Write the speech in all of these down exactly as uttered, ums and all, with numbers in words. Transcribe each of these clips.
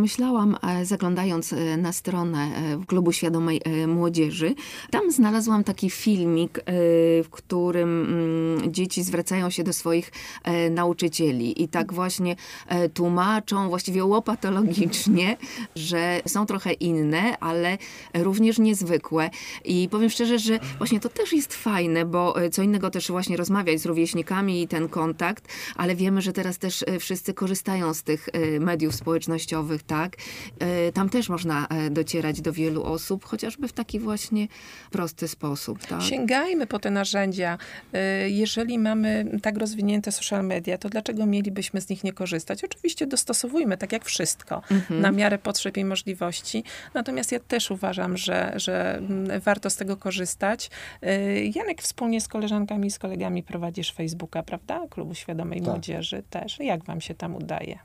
pomyślałam, zaglądając na stronę Klubu Świadomej Młodzieży, tam znalazłam taki filmik, w którym dzieci zwracają się do swoich nauczycieli i tak właśnie tłumaczą, właściwie łopatologicznie, że są trochę inne, ale również niezwykłe. I powiem szczerze, że właśnie to też jest fajne, bo co innego też właśnie rozmawiać z rówieśnikami i ten kontakt, ale wiemy, że teraz też wszyscy korzystają z tych mediów społecznościowych, tak? Tam też można docierać do wielu osób, chociażby w taki właśnie prosty sposób, tak? Sięgajmy po te narzędzia. Jeżeli mamy tak rozwinięte social media, to dlaczego mielibyśmy z nich nie korzystać? Oczywiście dostosowujmy, tak jak wszystko, mhm. na miarę potrzeb i możliwości. Natomiast ja też uważam, że, że warto z tego korzystać. Janek wspólnie z koleżankami i z kolegami prowadzisz Facebooka, prawda? Klubu Świadomej tak. Młodzieży też. Jak wam się tam udaje?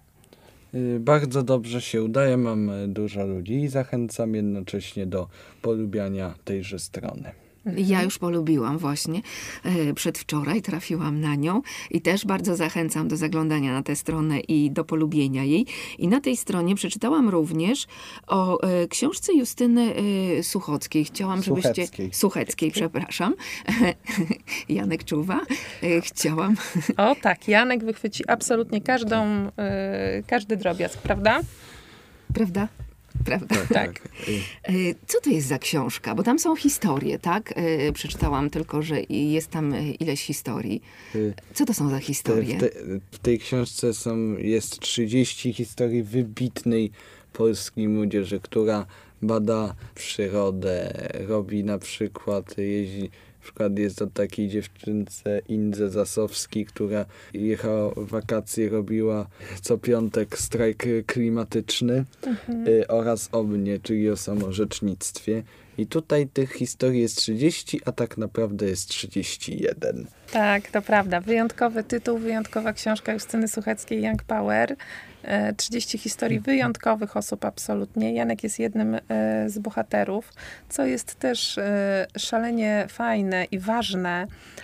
Bardzo dobrze się udaje, mam dużo ludzi i zachęcam jednocześnie do polubiania tejże strony. Ja już polubiłam właśnie. Przedwczoraj trafiłam na nią i też bardzo zachęcam do zaglądania na tę stronę i do polubienia jej. I na tej stronie przeczytałam również o książce Justyny Suchockiej. Chciałam, żebyście... Sucheckiej. Sucheckiej, przepraszam. Janek czuwa. Chciałam... O tak, Janek wychwyci absolutnie każdą, każdy drobiazg, prawda? Prawda? Prawda? Tak, tak. Co to jest za książka? Bo tam są historie, tak? Przeczytałam tylko, że jest tam ileś historii. Co to są za historie? W, te, w tej książce są, jest trzydzieści historii wybitnej polskiej młodzieży, która bada przyrodę, robi na przykład, jeździ, na przykład jest o takiej dziewczynce Indze Zasowskiej, która jechała w wakacje, robiła co piątek strajk klimatyczny mhm. y, oraz o mnie, czyli o samorzecznictwie. I tutaj tych historii jest trzydzieści, a tak naprawdę jest trzydzieści jeden. Tak, to prawda. Wyjątkowy tytuł, wyjątkowa książka Justyny Sucheckiej, Young Power. trzydzieści historii wyjątkowych osób, absolutnie. Janek jest jednym z bohaterów, co jest też szalenie fajne i ważne,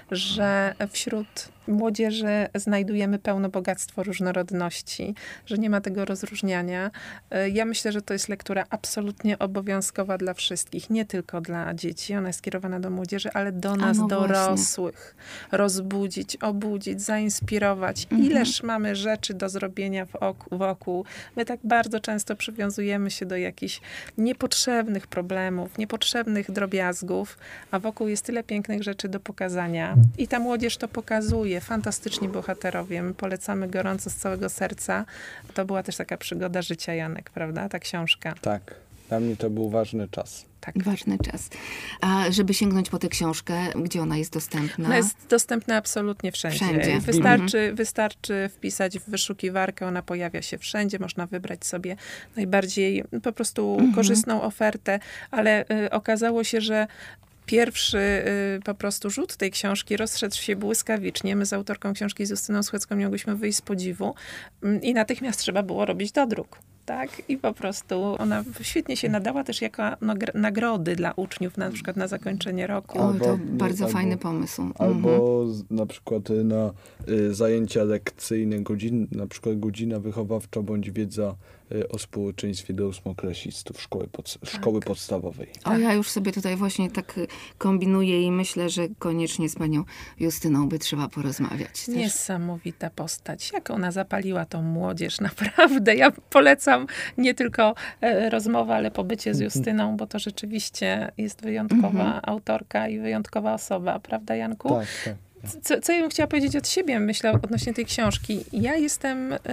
że wśród młodzieży znajdujemy pełno bogactwo różnorodności, że nie ma tego rozróżniania. Ja myślę, że to jest lektura absolutnie obowiązkowa dla wszystkich, nie tylko dla dzieci. Ona jest skierowana do młodzieży, ale do nas, no dorosłych. Właśnie. Rozbudzić, obudzić, zainspirować. Mhm. Ileż mamy rzeczy do zrobienia wokół, wokół. My tak bardzo często przywiązujemy się do jakichś niepotrzebnych problemów, niepotrzebnych drobiazgów, a wokół jest tyle pięknych rzeczy do pokazania. I ta młodzież to pokazuje. Fantastyczni bohaterowie. My polecamy gorąco z całego serca. To była też taka przygoda życia, Janek, prawda? Ta książka. Tak. Dla mnie to był ważny czas. Tak, ważny czas. A żeby sięgnąć po tę książkę, gdzie ona jest dostępna? Ona jest dostępna absolutnie wszędzie. wszędzie. Wystarczy, mhm. wystarczy wpisać w wyszukiwarkę, ona pojawia się wszędzie. Można wybrać sobie najbardziej po prostu mhm. korzystną ofertę, ale y, okazało się, że Pierwszy y, po prostu rzut tej książki rozszedł się błyskawicznie. My z autorką książki z Justyną Suchecką nie mogłyśmy wyjść z podziwu y, i natychmiast trzeba było robić dodruk. Tak? I po prostu ona świetnie się nadała też jako nagrody dla uczniów, na przykład na zakończenie roku. O, to bardzo albo, fajny pomysł. Albo mhm. na przykład na y, zajęcia lekcyjne, godzin, na przykład godzina wychowawcza bądź wiedza y, o społeczeństwie do ósmoklasistów szkoły, pod, tak. szkoły podstawowej. O, ja już sobie tutaj właśnie tak kombinuję i myślę, że koniecznie z panią Justyną by trzeba porozmawiać. Też. Niesamowita postać. Jak ona zapaliła tą młodzież, naprawdę. Ja polecam nie tylko e, rozmowę, ale pobycie z Justyną, bo to rzeczywiście jest wyjątkowa mhm. autorka i wyjątkowa osoba, prawda, Janku? Tak, tak. Co, co ja bym chciała powiedzieć od siebie, myślę, odnośnie tej książki. Ja jestem y,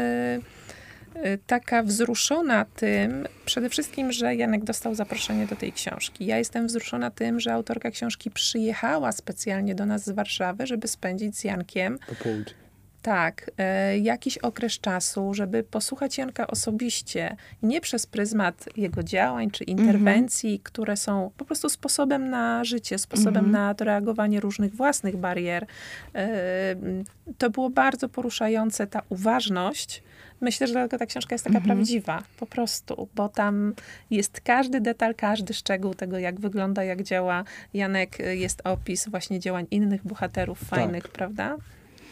y, taka wzruszona tym, przede wszystkim, że Janek dostał zaproszenie do tej książki. Ja jestem wzruszona tym, że autorka książki przyjechała specjalnie do nas z Warszawy, żeby spędzić z Jankiem popołudnie. Tak, e, jakiś okres czasu, żeby posłuchać Janka osobiście, nie przez pryzmat jego działań czy interwencji, mm-hmm. które są po prostu sposobem na życie, sposobem mm-hmm. na odreagowanie różnych własnych barier. E, to było bardzo poruszające, ta uważność. Myślę, że dlatego ta książka jest taka mm-hmm. prawdziwa, po prostu, bo tam jest każdy detal, każdy szczegół tego, jak wygląda, jak działa Janek. Jest opis właśnie działań innych bohaterów fajnych, tak. prawda?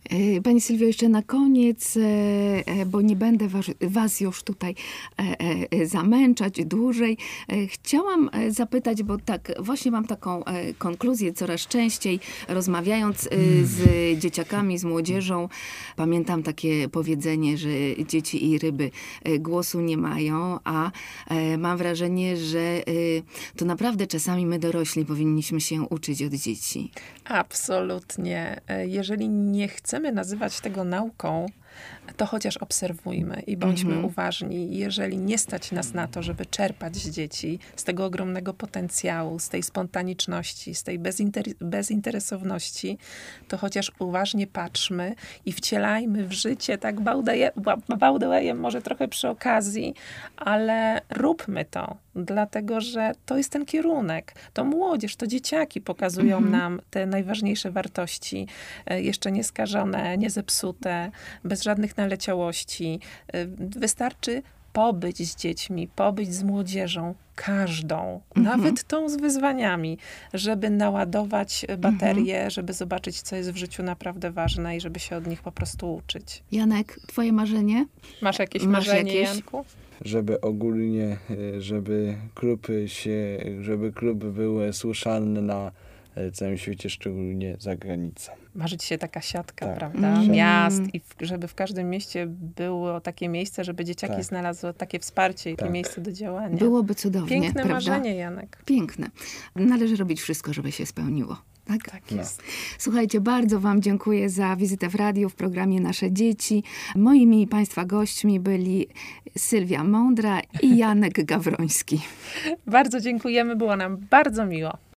E, Pani Sylwio, jeszcze na koniec, e, e, bo nie będę was, was już tutaj e, e, zamęczać dłużej. E, Chciałam e, zapytać, bo tak, właśnie mam taką e, konkluzję coraz częściej, rozmawiając e, z dzieciakami, z młodzieżą. Pamiętam takie powiedzenie, że dzieci i ryby e, głosu nie mają, a e, mam wrażenie, że e, to naprawdę czasami my dorośli powinniśmy się uczyć od dzieci. Absolutnie. Jeżeli nie chcemy nazywać tego nauką, to chociaż obserwujmy i bądźmy Mhm. uważni. Jeżeli nie stać nas na to, żeby czerpać z dzieci, z tego ogromnego potencjału, z tej spontaniczności, z tej bezinter- bezinteresowności, to chociaż uważnie patrzmy i wcielajmy w życie, tak bałdeje, ba- bałdejem może trochę przy okazji, ale róbmy to, dlatego że to jest ten kierunek. To młodzież, to dzieciaki pokazują Mhm. nam te najważniejsze wartości, e, jeszcze nieskażone, niezepsute, bez żadnych naleciałości. E, Wystarczy pobyć z dziećmi, pobyć z młodzieżą, każdą, Mhm. nawet tą z wyzwaniami, żeby naładować baterię, żeby zobaczyć, co jest w życiu naprawdę ważne i żeby się od nich po prostu uczyć. Janek, twoje marzenie? Masz jakieś Masz marzenie, jakieś? Janku? Żeby ogólnie, e, żeby klub się, żeby klub był słyszalny na e, całym świecie, szczególnie za granicą. Marzy ci się taka siatka, Tak. prawda? Mm. Miast i w, żeby w każdym mieście było takie miejsce, żeby dzieciaki Tak. znalazły takie wsparcie i takie Tak. miejsce do działania. Byłoby cudownie, Piękne prawda? marzenie, Janek. Piękne. Należy robić wszystko, żeby się spełniło. Tak? Tak No. jest. Słuchajcie, bardzo wam dziękuję za wizytę w radiu w programie Nasze Dzieci. Moimi i państwa gośćmi byli Sylwia Mądra i Janek Gawroński. Bardzo dziękujemy, było nam bardzo miło.